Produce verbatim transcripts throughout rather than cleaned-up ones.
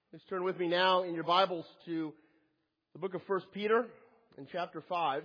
Please turn with me now in your Bibles to the book of First Peter in chapter five.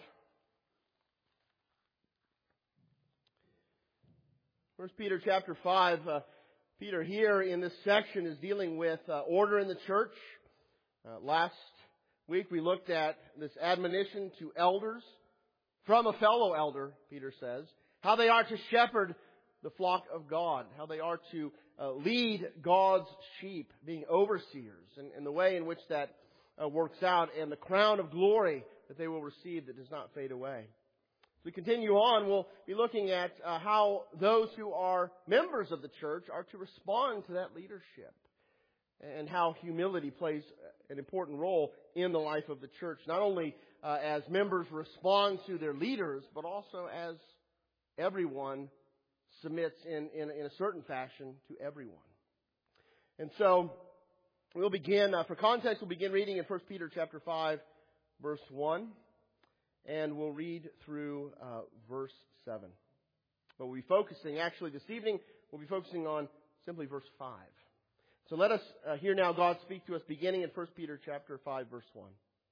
First Peter chapter five. Uh, Peter here in this section is dealing with uh, order in the church. Uh, last week we looked at this admonition to elders from a fellow elder, Peter says, how they are to shepherd the flock of God, how they are to uh, lead God's sheep, being overseers, and, and the way in which that uh, works out, and the crown of glory that they will receive that does not fade away. As we continue on, we'll be looking at uh, how those who are members of the church are to respond to that leadership, and how humility plays an important role in the life of the church, not only uh, as members respond to their leaders, but also as everyone submits in, in, in a certain fashion to everyone. And so we'll begin, uh, for context, we'll begin reading in First Peter chapter five, verse one, and we'll read through uh, verse seven. But we'll be focusing, actually this evening, we'll be focusing on simply verse five. So let us uh, hear now God speak to us beginning in First Peter chapter five, verse one.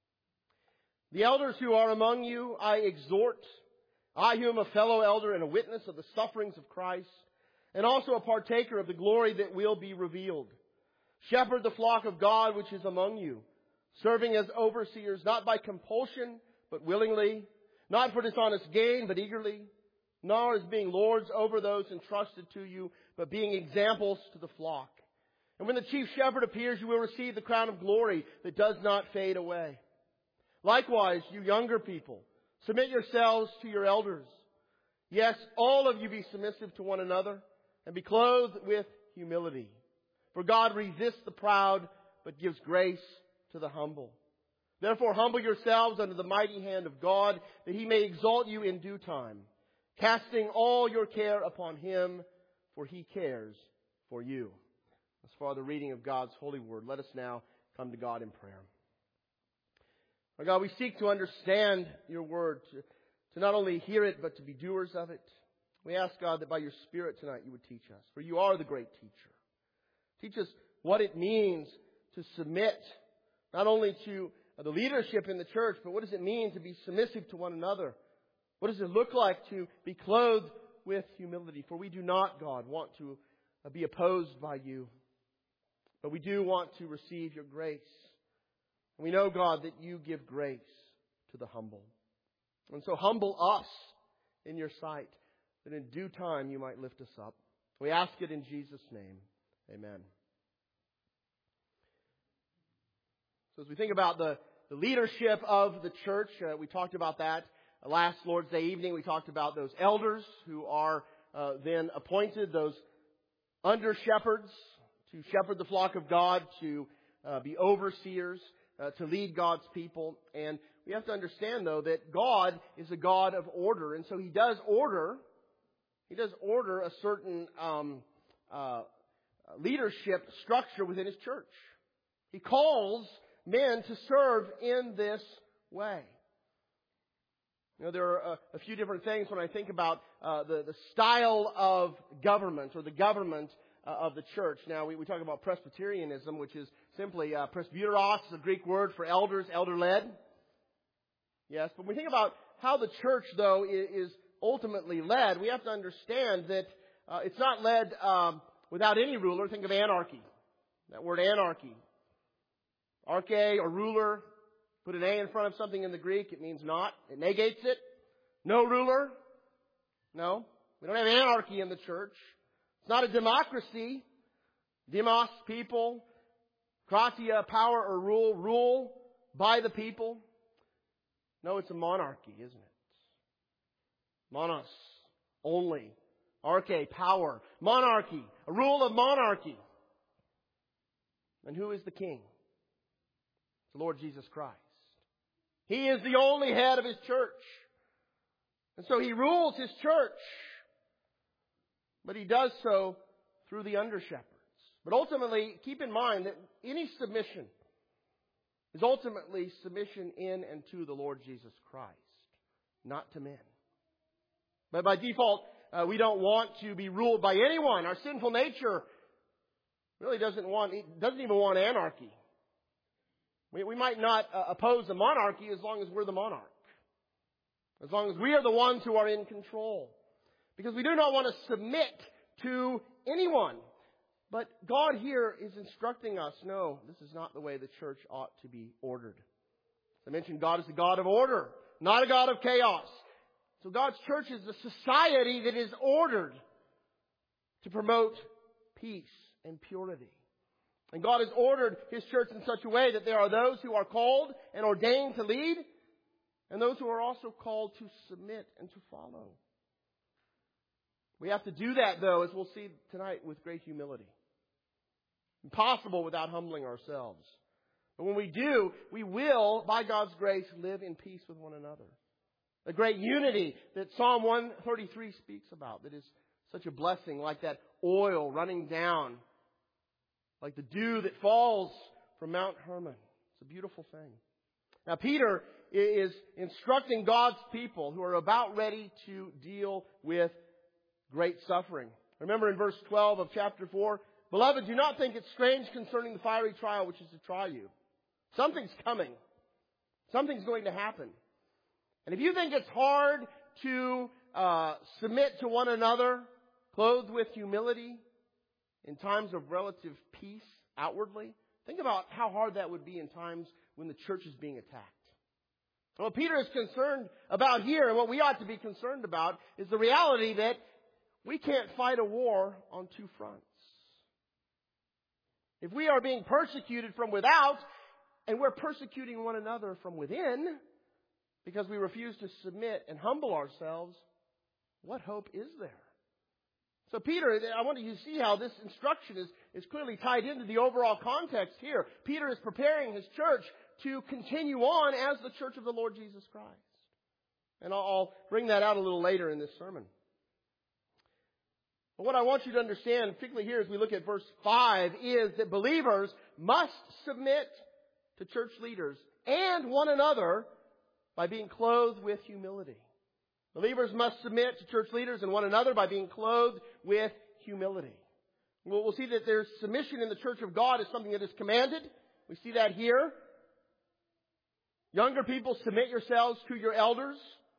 The elders who are among you, I exhort, I who am a fellow elder and a witness of the sufferings of Christ, and also a partaker of the glory that will be revealed. Shepherd the flock of God which is among you, serving as overseers, not by compulsion, but willingly, not for dishonest gain, but eagerly, nor as being lords over those entrusted to you, but being examples to the flock. And when the chief shepherd appears, you will receive the crown of glory that does not fade away. Likewise, you younger people, submit yourselves to your elders. Yes, all of you be submissive to one another and be clothed with humility. For God resists the proud, but gives grace to the humble. Therefore, humble yourselves under the mighty hand of God, that He may exalt you in due time, casting all your care upon Him, for He cares for you. As far as the reading of God's holy word, let us now come to God in prayer. Our God, we seek to understand your word, to, to not only hear it, but to be doers of it. We ask, God, that by your Spirit tonight you would teach us, for you are the great teacher. Teach us what it means to submit, not only to the leadership in the church, but what does it mean to be submissive to one another? What does it look like to be clothed with humility? For we do not, God, want to be opposed by you, but we do want to receive your grace. We know, God, that you give grace to the humble. And so humble us in your sight, that in due time you might lift us up. We ask it in Jesus' name. Amen. So as we think about the, the leadership of the church, uh, we talked about that last Lord's Day evening. We talked about those elders who are uh, then appointed, those under shepherds, to shepherd the flock of God, to uh, be overseers, Uh, to lead God's people. And we have to understand, though, that God is a God of order. And so He does order, He does order a certain um, uh, leadership structure within His church. He calls men to serve in this way. You know, there are a, a few different things when I think about uh, the, the style of government or the government Uh, of the church. Now, we, we talk about Presbyterianism, which is simply uh, presbyteros, the Greek word for elders, elder-led. Yes, but when we think about how the church, though, is, is ultimately led, we have to understand that uh, it's not led um, without any ruler. Think of anarchy. That word anarchy. Arche, or ruler, put an A in front of something in the Greek, it means not. It negates it. No ruler. No. We don't have anarchy in the church. It's not a democracy. Demos, people. Kratia, power or rule. Rule by the people. No, it's a monarchy, isn't it? Monos, only. Arche, power. Monarchy, a rule of monarchy. And who is the king? It's the Lord Jesus Christ. He is the only head of His church. And so He rules His church. But He does so through the under-shepherds. But ultimately, keep in mind that any submission is ultimately submission in and to the Lord Jesus Christ, not to men. But by default, uh, we don't want to be ruled by anyone. Our sinful nature really doesn't want, it doesn't even want anarchy. We, we might not uh, oppose the monarchy as long as we're the monarch. As long as we are the ones who are in control. Because we do not want to submit to anyone. But God here is instructing us, no, this is not the way the church ought to be ordered. As I mentioned, God is a God of order, not a God of chaos. So God's church is a society that is ordered to promote peace and purity. And God has ordered His church in such a way that there are those who are called and ordained to lead, and those who are also called to submit and to follow. We have to do that, though, as we'll see tonight, with great humility. Impossible without humbling ourselves. But when we do, we will, by God's grace, live in peace with one another. The great unity that Psalm one thirty-three speaks about, that is such a blessing, like that oil running down, like the dew that falls from Mount Hermon. It's a beautiful thing. Now, Peter is instructing God's people who are about ready to deal with great suffering. Remember in verse twelve of chapter four, Beloved, do not think it strange concerning the fiery trial which is to try you. Something's coming. Something's going to happen. And if you think it's hard to uh, submit to one another, clothed with humility, in times of relative peace outwardly, think about how hard that would be in times when the church is being attacked. What Peter is concerned about here, and what we ought to be concerned about, is the reality that we can't fight a war on two fronts. If we are being persecuted from without, and we're persecuting one another from within, because we refuse to submit and humble ourselves, what hope is there? So Peter, I want you to see how this instruction is, is clearly tied into the overall context here. Peter is preparing his church to continue on as the church of the Lord Jesus Christ. And I'll, I'll bring that out a little later in this sermon. But what I want you to understand, particularly here as we look at verse five, is that believers must submit to church leaders and one another by being clothed with humility. Believers must submit to church leaders and one another by being clothed with humility. We'll, we'll see that there's submission in the church of God is something that is commanded. We see that here. Younger people, submit yourselves to your elders.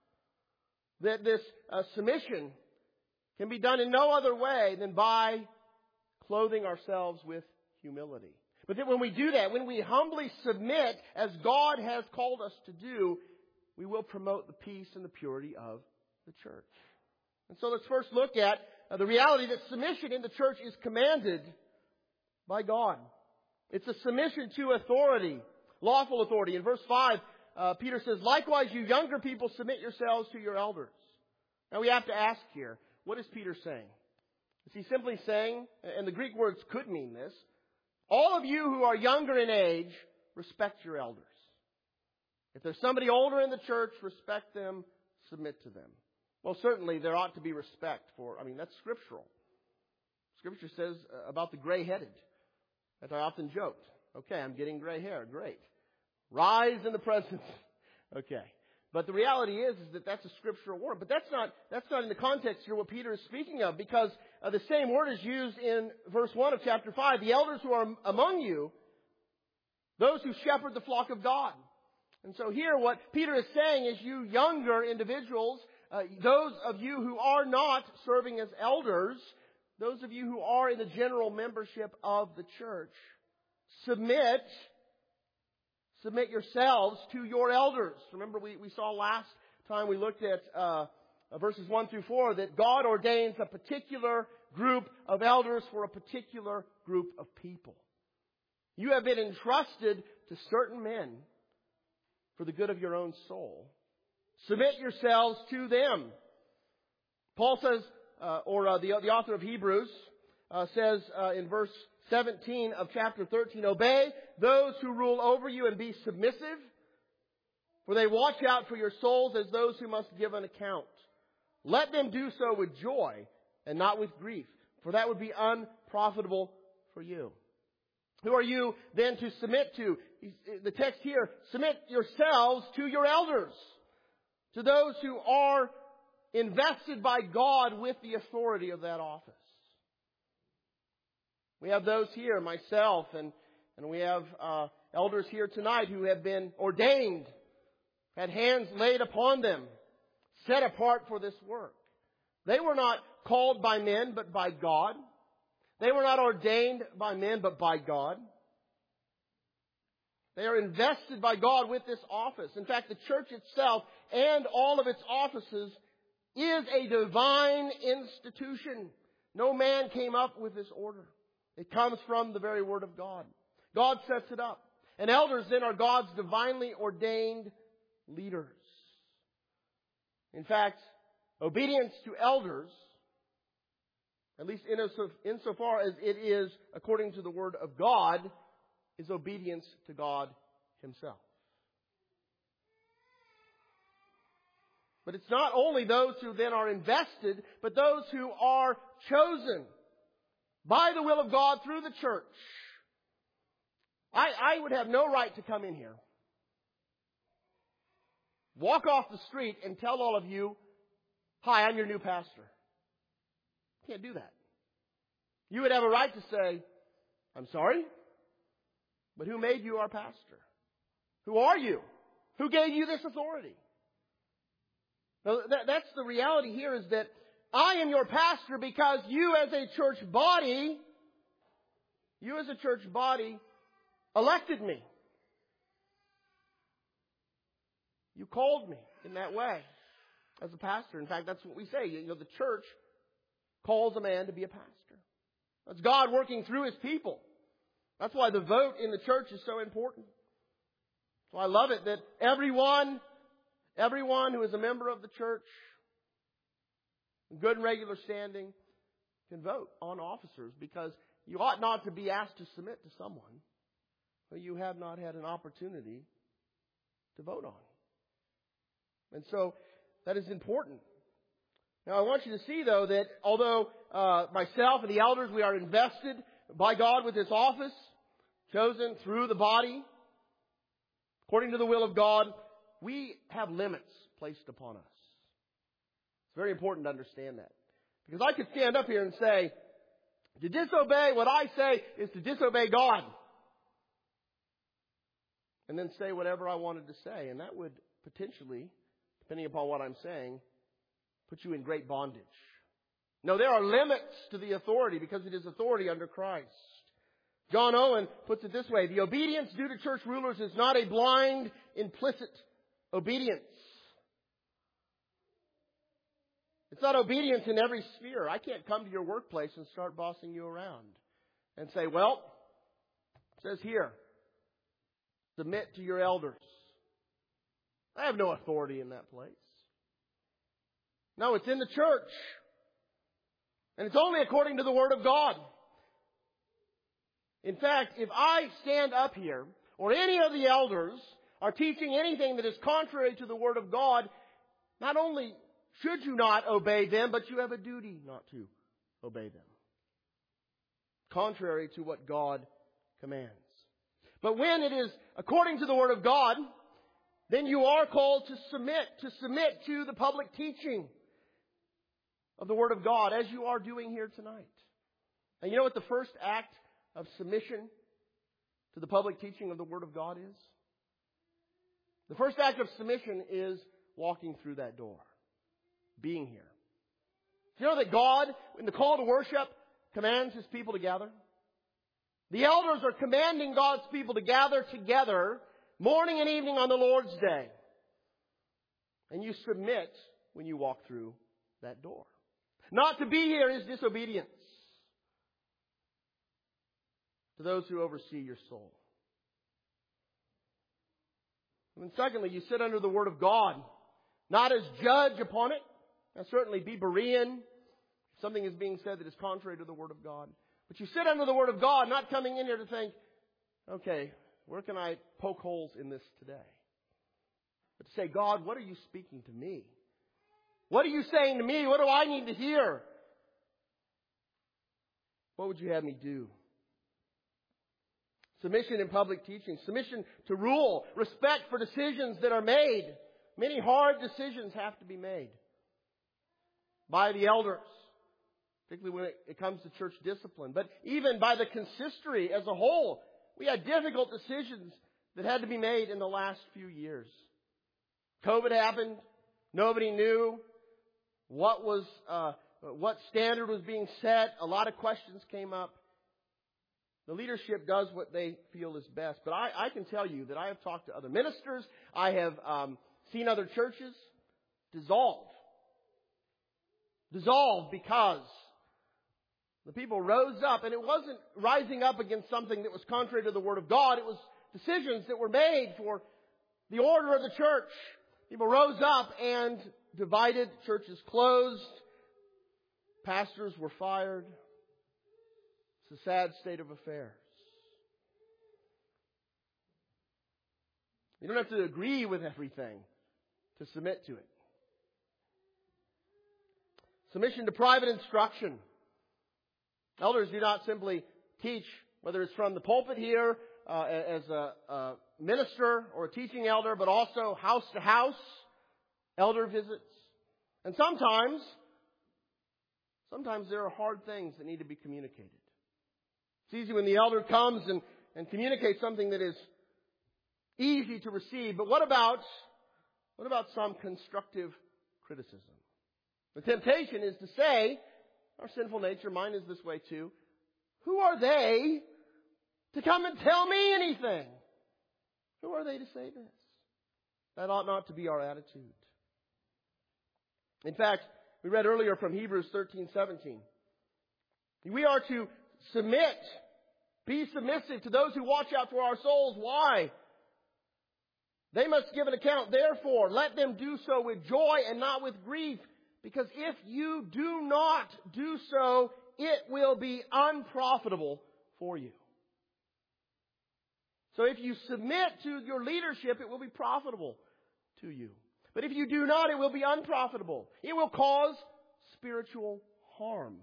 That this uh, submission can be done in no other way than by clothing ourselves with humility. But then when we do that, when we humbly submit as God has called us to do, we will promote the peace and the purity of the church. And so let's first look at uh, the reality that submission in the church is commanded by God. It's a submission to authority, lawful authority. In verse five, uh, Peter says, Likewise, you younger people, submit yourselves to your elders. Now we have to ask here, what is Peter saying? Is he simply saying, and the Greek words could mean this, all of you who are younger in age, respect your elders. If there's somebody older in the church, respect them, submit to them. Well, certainly there ought to be respect for, I mean, that's scriptural. Scripture says about the gray-headed, as I often joked. Okay, I'm getting gray hair. Great. Rise in the presence. Okay. But the reality is, is that that's a scriptural word. But that's not, that's not in the context here what Peter is speaking of, because uh, the same word is used in verse one of chapter five. The elders who are among you, those who shepherd the flock of God. And so here what Peter is saying is, you younger individuals, uh, those of you who are not serving as elders, those of you who are in the general membership of the church, submit, submit yourselves to your elders. Remember we, we saw last time we looked at uh, verses one through four that God ordains a particular group of elders for a particular group of people. You have been entrusted to certain men for the good of your own soul. Submit yourselves to them. Paul says, uh, or uh, the, the author of Hebrews uh, says uh, in verse seventeen of chapter thirteen, Obey those who rule over you and be submissive, for they watch out for your souls as those who must give an account. Let them do so with joy and not with grief, for that would be unprofitable for you. Who are you then to submit to? The text here, submit yourselves to your elders, to those who are invested by God with the authority of that office. We have those here, myself and And we have uh, elders here tonight who have been ordained, had hands laid upon them, set apart for this work. They were not called by men, but by God. They were not ordained by men, but by God. They are invested by God with this office. In fact, the church itself and all of its offices is a divine institution. No man came up with this order. It comes from the very Word of God. God sets it up. And elders then are God's divinely ordained leaders. In fact, obedience to elders, at least insofar as it is according to the Word of God, is obedience to God Himself. But it's not only those who then are invested, but those who are chosen by the will of God through the church. I, I would have no right to come in here, walk off the street and tell all of you, "Hi, I'm your new pastor." Can't do that. You would have a right to say, "I'm sorry, but who made you our pastor? Who are you? Who gave you this authority?" Now, that, that's the reality here, is that I am your pastor because you as a church body, you as a church body elected me. You called me in that way as a pastor. In fact, that's what we say. You know, the church calls a man to be a pastor. That's God working through His people. That's why the vote in the church is so important. So I love it that everyone, everyone who is a member of the church, in good and regular standing, can vote on officers, because you ought not to be asked to submit to someone who you have not had an opportunity to vote on. And so that is important. Now I want you to see, though, that although uh, myself and the elders, we are invested by God with this office, chosen through the body, according to the will of God, we have limits placed upon us. It's very important to understand that. Because I could stand up here and say, to disobey what I say is to disobey God. And then say whatever I wanted to say. And that would potentially, depending upon what I'm saying, put you in great bondage. No, there are limits to the authority, because it is authority under Christ. John Owen puts it this way: the obedience due to church rulers is not a blind, implicit obedience. It's not obedience in every sphere. I can't come to your workplace and start bossing you around and say, "Well, it says here, submit to your elders." I have no authority in that place. No, it's in the church. And it's only according to the Word of God. In fact, if I stand up here, or any of the elders are teaching anything that is contrary to the Word of God, not only should you not obey them, but you have a duty not to obey them. Contrary to what God commands. But when it is according to the Word of God, then you are called to submit, to submit to the public teaching of the Word of God, as you are doing here tonight. And you know what the first act of submission to the public teaching of the Word of God is? The first act of submission is walking through that door. Being here. Do you know that God, in the call to worship, commands His people to gather? The elders are commanding God's people to gather together morning and evening on the Lord's Day. And you submit when you walk through that door. Not to be here is disobedience to those who oversee your soul. And then secondly, you sit under the Word of God, not as judge upon it. Now certainly be Berean if something is being said that is contrary to the Word of God. But you sit under the Word of God, not coming in here to think, okay, where can I poke holes in this today? But to say, God, what are you speaking to me? What are you saying to me? What do I need to hear? What would you have me do? Submission in public teaching. Submission to rule. Respect for decisions that are made. Many hard decisions have to be made by the elders, particularly when it comes to church discipline. But even by the consistory as a whole, we had difficult decisions that had to be made in the last few years. COVID happened. Nobody knew what was, uh, what standard was being set. A lot of questions came up. The leadership does what they feel is best. But I, I can tell you that I have talked to other ministers. I have um, seen other churches dissolve. Dissolve because the people rose up. And it wasn't rising up against something that was contrary to the Word of God. It was decisions that were made for the order of the church. People rose up and divided. Churches closed. Pastors were fired. It's a sad state of affairs. You don't have to agree with everything to submit to it. Submission to private instruction. Elders do not simply teach, whether it's from the pulpit here uh, as a, a minister or a teaching elder, but also house to house, elder visits. And sometimes, sometimes there are hard things that need to be communicated. It's easy when the elder comes and, and communicates something that is easy to receive. But what about, what about some constructive criticism? The temptation is to say, our sinful nature, mine is this way too, who are they to come and tell me anything? Who are they to say this? That ought not to be our attitude. In fact, we read earlier from Hebrews thirteen seventeen. We are to submit, be submissive to those who watch out for our souls. Why? They must give an account. Therefore, let them do so with joy and not with grief. Because if you do not do so, it will be unprofitable for you. So if you submit to your leadership, it will be profitable to you. But if you do not, it will be unprofitable. It will cause spiritual harm.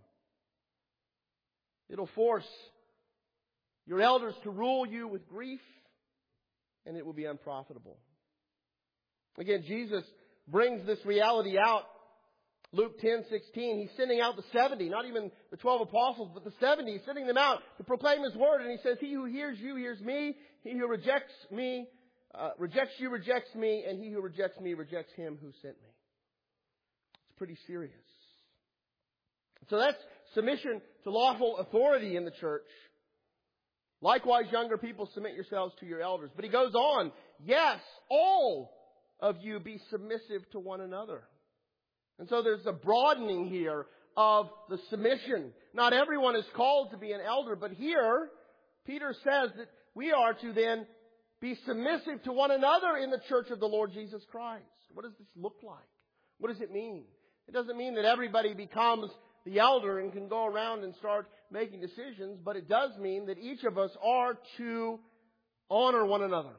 It'll force your elders to rule you with grief, and it will be unprofitable. Again, Jesus brings this reality out. Luke ten sixteen, He's sending out the seventy, not even the twelve apostles, but the seventy. He's sending them out to proclaim His word. And He says, he who hears you hears me. He who rejects me, uh, rejects you rejects me. And he who rejects me rejects Him who sent me. It's pretty serious. So that's submission to lawful authority in the church. Likewise, younger people, submit yourselves to your elders. But He goes on, yes, all of you be submissive to one another. And so there's a broadening here of the submission. Not everyone is called to be an elder, but here Peter says that we are to then be submissive to one another in the church of the Lord Jesus Christ. What does this look like? What does it mean? It doesn't mean that everybody becomes the elder and can go around and start making decisions, but it does mean that each of us are to honor one another.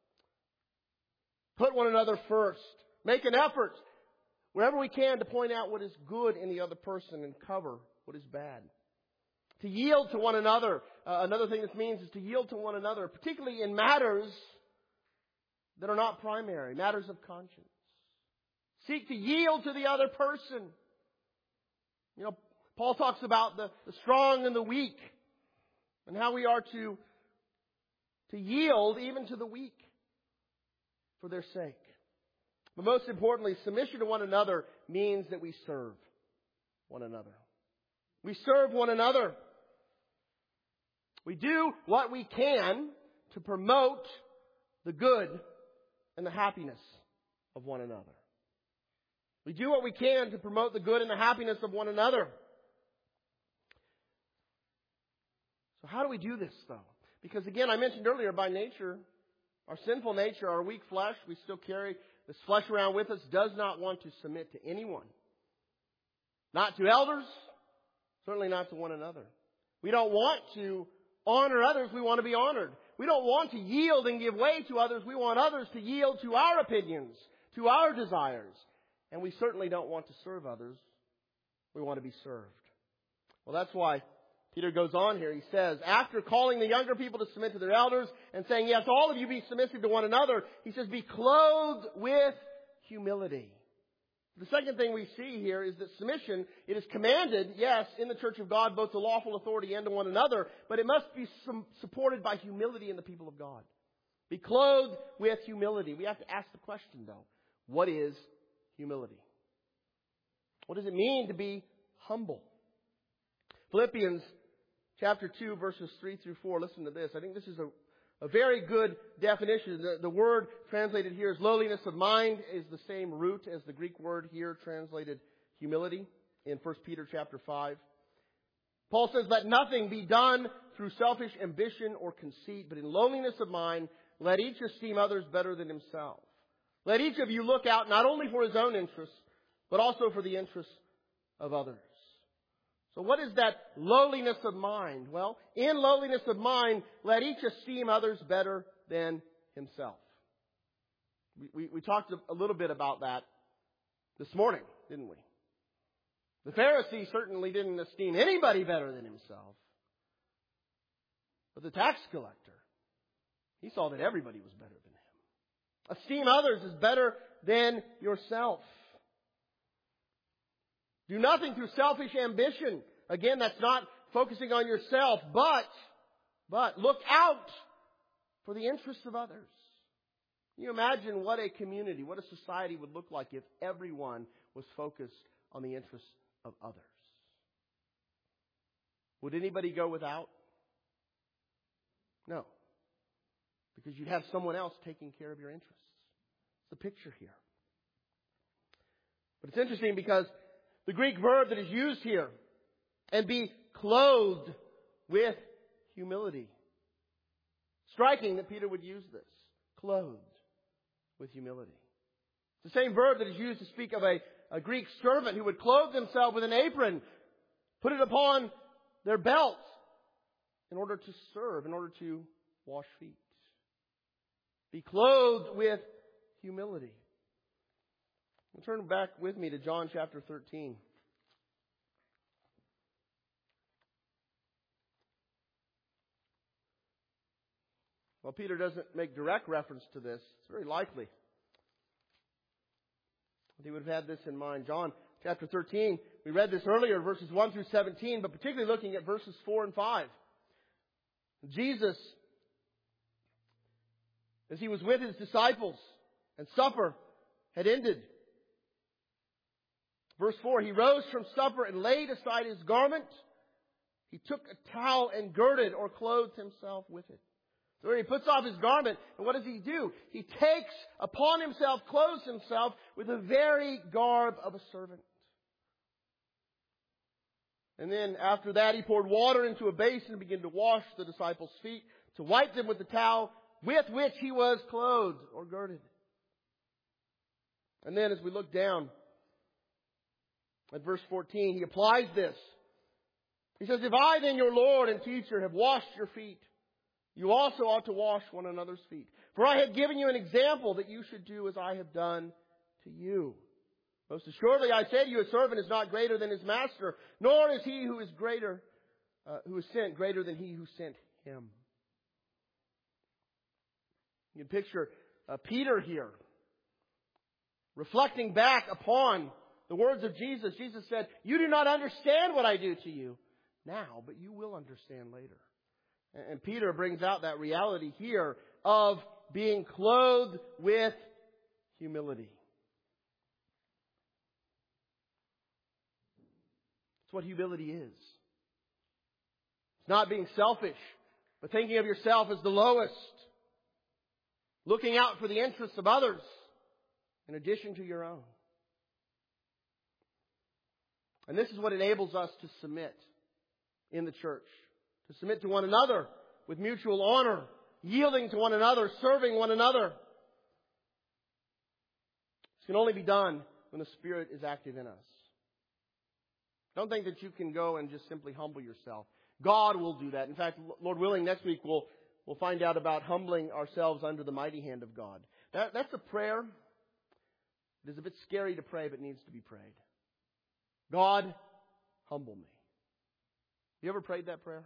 Put one another first. Make an effort wherever we can to point out what is good in the other person and cover what is bad. To yield to one another. Uh, another thing this means is to yield to one another, particularly in matters that are not primary, matters of conscience. Seek to yield to the other person. You know, Paul talks about the, the strong and the weak and how we are to, to yield even to the weak for their sake. But most importantly, submission to one another means that we serve one another. We serve one another. We do what we can to promote the good and the happiness of one another. We do what we can to promote the good and the happiness of one another. So how do we do this, though? Because again, I mentioned earlier, by nature, our sinful nature, our weak flesh, we still carry this flesh around with us, does not want to submit to anyone. Not to elders, certainly not to one another. We don't want to honor others, we want to be honored. We don't want to yield and give way to others, we want others to yield to our opinions, to our desires. And we certainly don't want to serve others, we want to be served. Well, that's why Peter goes on here. He says, after calling the younger people to submit to their elders and saying, yes, all of you be submissive to one another, he says, be clothed with humility. The second thing we see here is that submission, it is commanded, yes, in the church of God, both to lawful authority and to one another, but it must be supported by humility in the people of God. Be clothed with humility. We have to ask the question, though, what is humility? What does it mean to be humble? Philippians chapter two, verses three through four. Listen to this. I think this is a, a very good definition. The, the word translated here as lowliness of mind is the same root as the Greek word here translated humility in First Peter chapter five. Paul says, let nothing be done through selfish ambition or conceit, but in lowliness of mind, let each esteem others better than himself. Let each of you look out not only for his own interests, but also for the interests of others. So what is that lowliness of mind? Well, in lowliness of mind, let each esteem others better than himself. We, we, we talked a little bit about that this morning, didn't we? The Pharisee certainly didn't esteem anybody better than himself. But the tax collector, he saw that everybody was better than him. Esteem others is better than yourself. Do nothing through selfish ambition. Again, that's not focusing on yourself, but, but look out for the interests of others. Can you imagine what a community, what a society would look like if everyone was focused on the interests of others? Would anybody go without? No. Because you'd have someone else taking care of your interests. It's the picture here. But it's interesting because the Greek verb that is used here, and be clothed with humility. Striking that Peter would use this. Clothed with humility. It's the same verb that is used to speak of a, a Greek servant who would clothe themselves with an apron, put it upon their belt in order to serve, in order to wash feet. Be clothed with humility. Turn back with me to John chapter thirteen. Well, Peter doesn't make direct reference to this. It's very likely that he would have had this in mind. John chapter thirteen, we read this earlier, verses one through seventeen, but particularly looking at verses four and five. Jesus, as he was with his disciples and supper had ended. Verse four, he rose from supper and laid aside his garment. He took a towel and girded or clothed himself with it. So he puts off his garment, and what does he do? He takes upon himself, clothes himself with the very garb of a servant. And then after that, he poured water into a basin and began to wash the disciples' feet, to wipe them with the towel with which he was clothed or girded. And then as we look down at verse fourteen, he applies this. He says, if I then, your Lord and teacher, have washed your feet, you also ought to wash one another's feet. For I have given you an example that you should do as I have done to you. Most assuredly, I say to you, a servant is not greater than his master, nor is he who is greater, uh, who is sent greater than he who sent him. You can picture uh, Peter here, reflecting back upon the words of Jesus. Jesus said, you do not understand what I do to you now, but you will understand later. And Peter brings out that reality here of being clothed with humility. It's what humility is. It's not being selfish, but thinking of yourself as the lowest. Looking out for the interests of others in addition to your own. And this is what enables us to submit in the church. To submit to one another with mutual honor, yielding to one another, serving one another. This can only be done when the Spirit is active in us. Don't think that you can go and just simply humble yourself. God will do that. In fact, Lord willing, next week we'll, we'll find out about humbling ourselves under the mighty hand of God. That, that's a prayer. It is a bit scary to pray, but needs to be prayed. God, humble me. You ever prayed that prayer?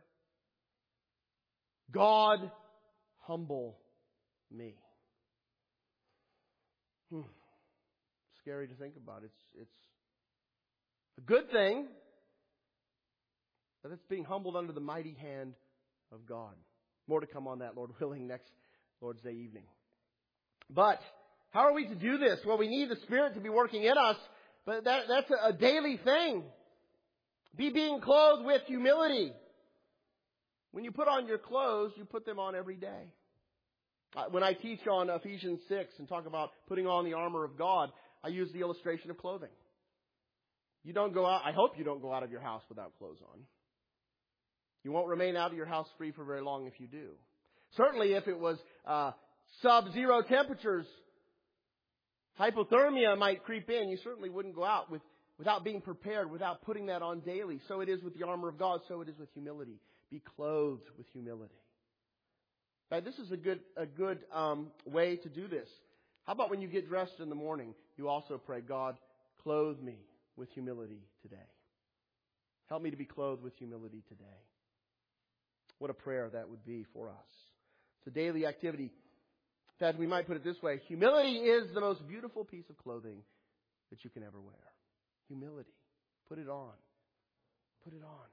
God, humble me. Hmm. It's scary to think about. It's, it's a good thing that it's being humbled under the mighty hand of God. More to come on that, Lord willing, next Lord's Day evening. But how are we to do this? Well, we need the Spirit to be working in us, but that, that's a, a daily thing. Be being clothed with humility. When you put on your clothes, you put them on every day. When I teach on Ephesians six and talk about putting on the armor of God, I use the illustration of clothing. You don't go out, I hope you don't go out of your house without clothes on. You won't remain out of your house free for very long if you do. Certainly if it was uh, sub-zero temperatures, hypothermia might creep in. You certainly wouldn't go out with, without being prepared, without putting that on daily. So it is with the armor of God, so it is with humility. Be clothed with humility. Now, this is a good a good um, way to do this. How about when you get dressed in the morning, you also pray, God, clothe me with humility today. Help me to be clothed with humility today. What a prayer that would be for us. It's a daily activity. In fact, we might put it this way. Humility is the most beautiful piece of clothing that you can ever wear. Humility. Put it on. Put it on.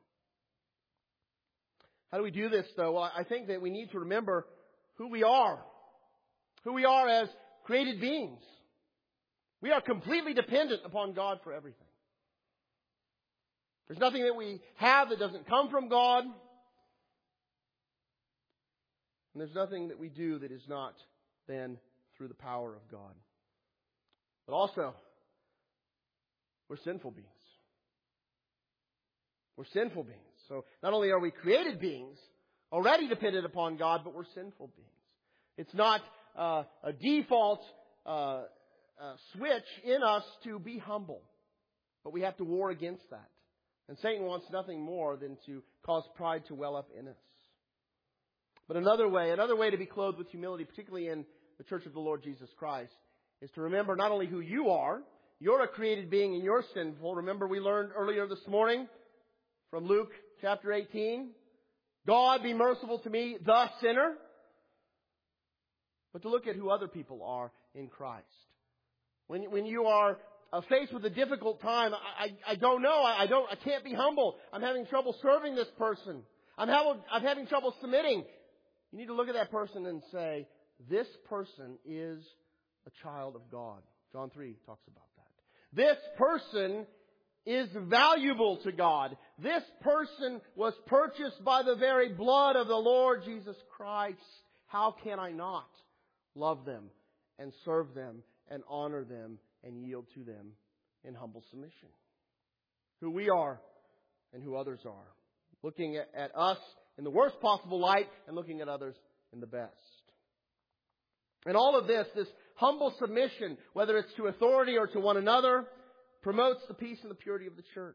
How do we do this, though? Well, I think that we need to remember who we are. Who we are as created beings. We are completely dependent upon God for everything. There's nothing that we have that doesn't come from God. And there's nothing that we do that is not then through the power of God. But also, we're sinful beings. We're sinful beings. So not only are we created beings, already dependent upon God, but we're sinful beings. It's not uh, a default uh, uh, switch in us to be humble. But we have to war against that. And Satan wants nothing more than to cause pride to well up in us. But another way, another way to be clothed with humility, particularly in the Church of the Lord Jesus Christ, is to remember not only who you are, you're a created being and you're sinful. Remember we learned earlier this morning from Luke chapter eighteen, God be merciful to me, the sinner. But to look at who other people are in Christ. When, when you are uh, faced with a difficult time, I, I, I don't know, I, I don't, I can't be humble. I'm having trouble serving this person. I'm, having, I'm having trouble submitting. You need to look at that person and say, this person is a child of God. John three talks about that. This person is valuable to God. This person was purchased by the very blood of the Lord Jesus Christ. How can I not love them and serve them and honor them and yield to them in humble submission? Who we are and who others are. Looking at, at us in the worst possible light and looking at others in the best. And all of this, this humble submission, whether it's to authority or to one another, promotes the peace and the purity of the church.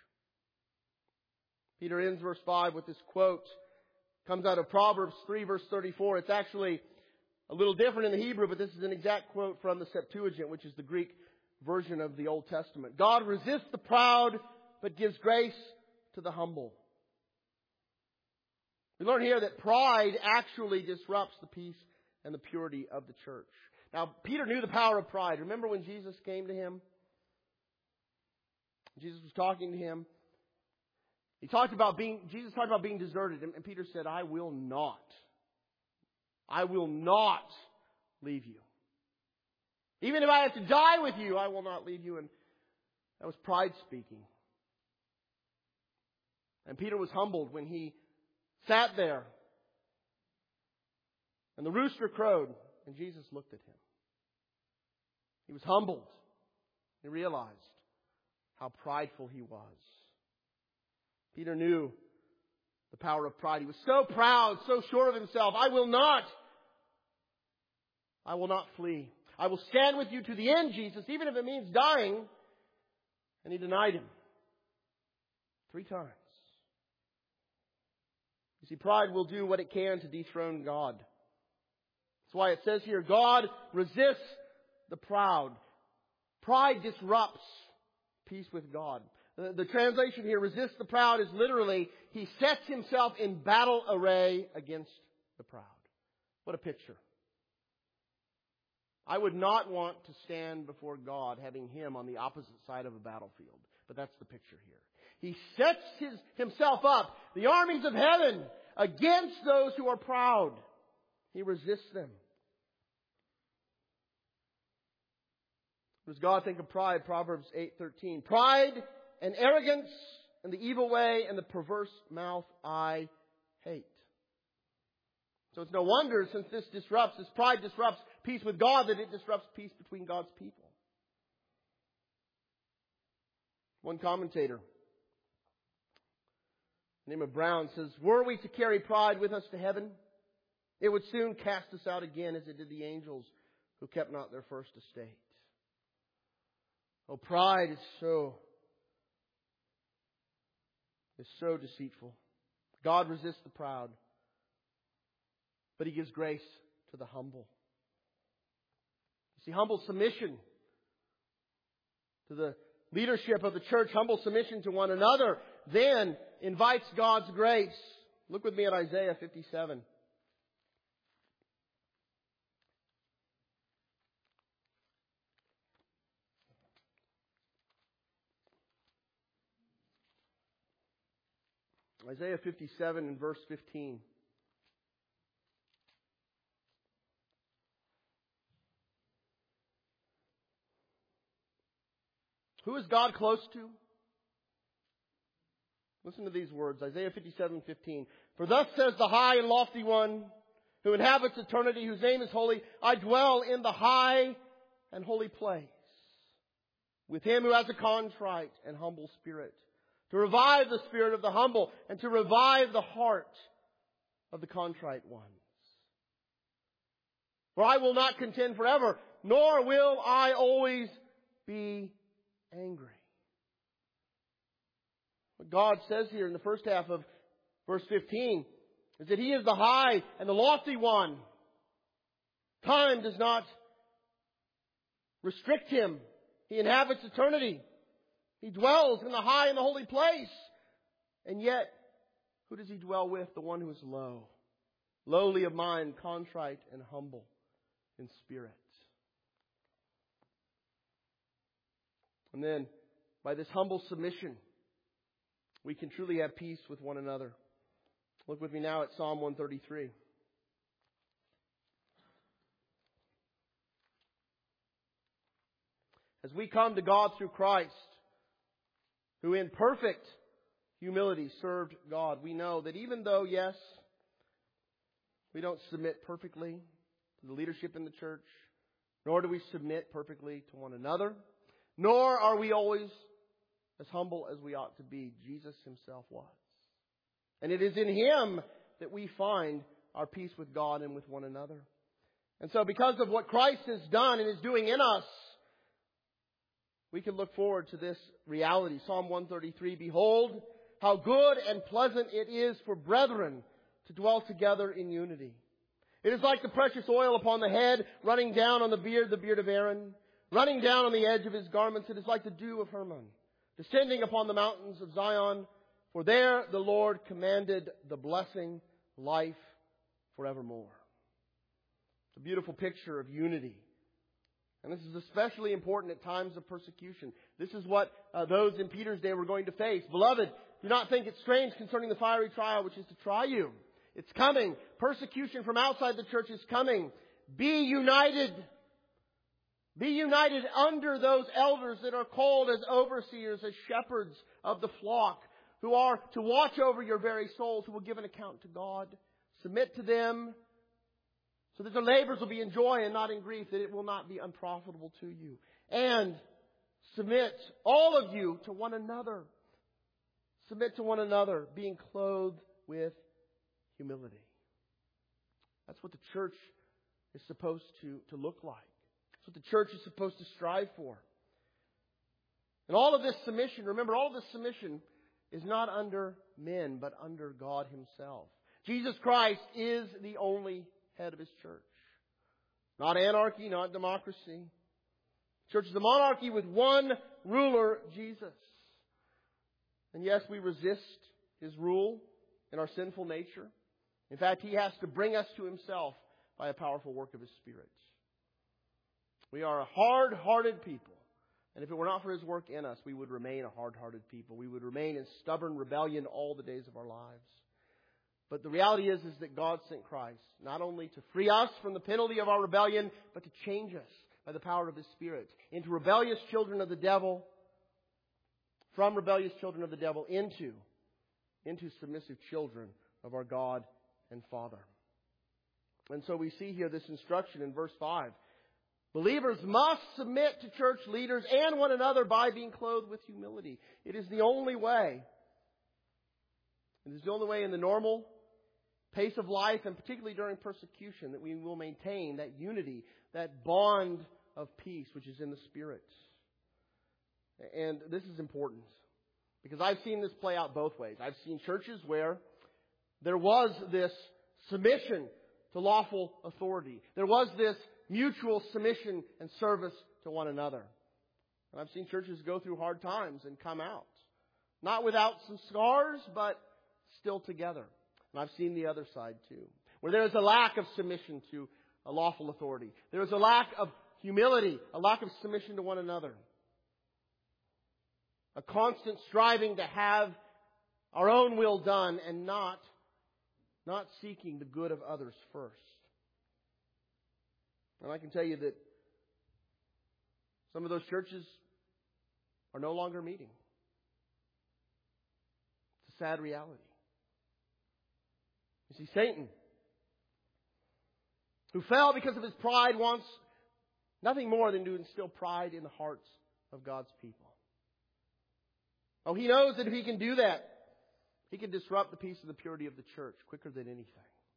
Peter ends verse five with this quote. Comes out of Proverbs three verse thirty-four. It's actually a little different in the Hebrew, but this is an exact quote from the Septuagint, which is the Greek version of the Old Testament. God resists the proud, but gives grace to the humble. We learn here that pride actually disrupts the peace and the purity of the church. Now, Peter knew the power of pride. Remember when Jesus came to him? Jesus was talking to him. He talked about being, Jesus talked about being deserted. And, and Peter said, I will not. I will not leave you. Even if I have to die with you, I will not leave you. And that was pride speaking. And Peter was humbled when he sat there. And the rooster crowed. And Jesus looked at him. He was humbled. He realized how prideful he was. Peter knew the power of pride. He was so proud, so sure of himself. I will not. I will not flee. I will stand with you to the end, Jesus, even if it means dying. And he denied him. Three times. You see, pride will do what it can to dethrone God. That's why it says here, God resists the proud. Pride disrupts peace with God. The, the translation here, resist the proud, is literally, he sets himself in battle array against the proud. What a picture. I would not want to stand before God having Him on the opposite side of a battlefield. But that's the picture here. He sets his, himself up, the armies of heaven, against those who are proud. He resists them. What does God think of pride? Proverbs eight thirteen. Pride and arrogance and the evil way and the perverse mouth I hate. So it's no wonder, since this disrupts, this pride disrupts peace with God, that it disrupts peace between God's people. One commentator, the name of Brown, says, were we to carry pride with us to heaven, it would soon cast us out again as it did the angels who kept not their first estate. Oh, pride is so, is so deceitful. God resists the proud, but He gives grace to the humble. You see, humble submission to the leadership of the church, humble submission to one another, then invites God's grace. Look with me at Isaiah fifty-seven. Isaiah fifty-seven and verse fifteen. Who is God close to? Listen to these words, Isaiah fifty-seven fifteen. For thus says the high and lofty one, who inhabits eternity, whose name is holy, I dwell in the high and holy place, with him who has a contrite and humble spirit, to revive the spirit of the humble, and to revive the heart of the contrite ones. For I will not contend forever, nor will I always be angry. What God says here in the first half of verse fifteen is that He is the high and the lofty one. Time does not restrict Him. He inhabits eternity. He dwells in the high and the holy place. And yet, who does He dwell with? The one who is low. Lowly of mind, contrite, and humble in spirit. And then, by this humble submission, we can truly have peace with one another. Look with me now at Psalm one thirty-three. As we come to God through Christ, who in perfect humility served God, we know that even though, yes, we don't submit perfectly to the leadership in the church, nor do we submit perfectly to one another, nor are we always as humble as we ought to be. Jesus Himself was. And it is in Him that we find our peace with God and with one another. And so because of what Christ has done and is doing in us, we can look forward to this reality. Psalm one thirty-three, behold, how good and pleasant it is for brethren to dwell together in unity. It is like the precious oil upon the head, running down on the beard, the beard of Aaron, running down on the edge of his garments. It is like the dew of Hermon, descending upon the mountains of Zion. For there the Lord commanded the blessing, life forevermore. It's a beautiful picture of unity. And this is especially important at times of persecution. This is what uh, those in Peter's day were going to face. Beloved, do not think it strange concerning the fiery trial which is to try you. It's coming. Persecution from outside the church is coming. Be united. Be united under those elders that are called as overseers, as shepherds of the flock, who are to watch over your very souls, who will give an account to God. Submit to them so that their labors will be in joy and not in grief, that it will not be unprofitable to you. And submit, all of you, to one another. Submit to one another, being clothed with humility. That's what the church is supposed to, to look like. That's what the church is supposed to strive for. And all of this submission, remember, all of this submission is not under men, but under God Himself. Jesus Christ is the only head of His church. Not anarchy, not democracy. Church is a monarchy with one ruler, Jesus. And yes, we resist His rule in our sinful nature. In fact, He has to bring us to Himself by a powerful work of His Spirit. We are a hard-hearted people. And if it were not for His work in us, we would remain a hard-hearted people. We would remain in stubborn rebellion all the days of our lives. But the reality is, is that God sent Christ, not only to free us from the penalty of our rebellion, but to change us by the power of His Spirit into rebellious children of the devil, from rebellious children of the devil into, into submissive children of our God and Father. And so we see here this instruction in verse five. Believers must submit to church leaders and one another by being clothed with humility. It is the only way. It is the only way in the normal pace of life, and particularly during persecution, that we will maintain that unity, that bond of peace which is in the Spirit. And this is important because I've seen this play out both ways. I've seen churches where there was this submission to lawful authority. There was this mutual submission and service to one another. And I've seen churches go through hard times and come out. Not without some scars, but still together. And I've seen the other side too, where there is a lack of submission to a lawful authority. There is a lack of humility, a lack of submission to one another. A constant striving to have our own will done and not, not seeking the good of others first. And I can tell you that some of those churches are no longer meeting. It's a sad reality. You see, Satan, who fell because of his pride, wants nothing more than to instill pride in the hearts of God's people. Oh, he knows that if he can do that, he can disrupt the peace and the purity of the church quicker than anything.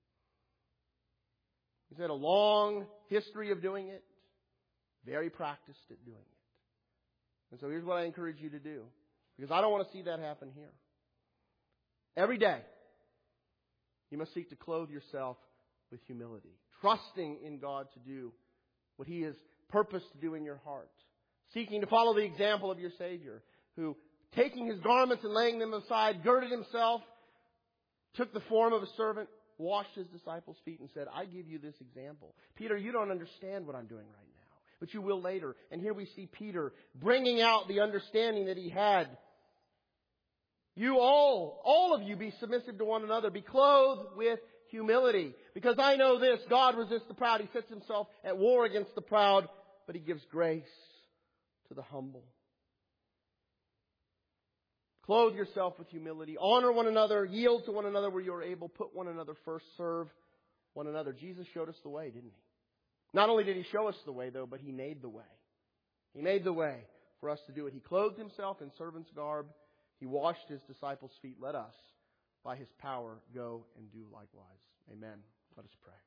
He's had a long history of doing it, very practiced at doing it. And so here's what I encourage you to do, because I don't want to see that happen here. Every day, you must seek to clothe yourself with humility, trusting in God to do what He has purposed to do in your heart, seeking to follow the example of your Savior, who, taking His garments and laying them aside, girded Himself, took the form of a servant, washed His disciples' feet, and said, I give you this example. Peter, you don't understand what I'm doing right now, but you will later. And here we see Peter bringing out the understanding that he had. You all, all of you, be submissive to one another. Be clothed with humility. Because I know this, God resists the proud. He sets Himself at war against the proud, but He gives grace to the humble. Clothe yourself with humility. Honor one another. Yield to one another where you are able. Put one another first. Serve one another. Jesus showed us the way, didn't He? Not only did He show us the way, though, but He made the way. He made the way for us to do it. He clothed Himself in servant's garb. He washed His disciples' feet. Let us, by His power, go and do likewise. Amen. Let us pray.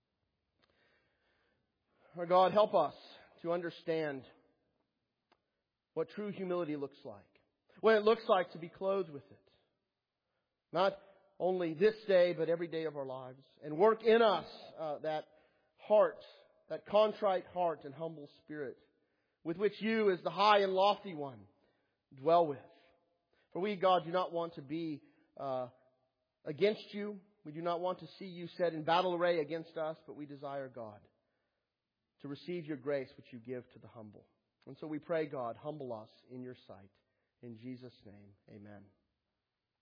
Our God, help us to understand what true humility looks like. What it looks like to be clothed with it. Not only this day, but every day of our lives. And work in us uh, that heart, that contrite heart and humble spirit, with which You, as the high and lofty one, dwell with. For we, God, do not want to be uh, against You. We do not want to see You set in battle array against us, but we desire, God, to receive Your grace which You give to the humble. And so we pray, God, humble us in Your sight. In Jesus' name, amen.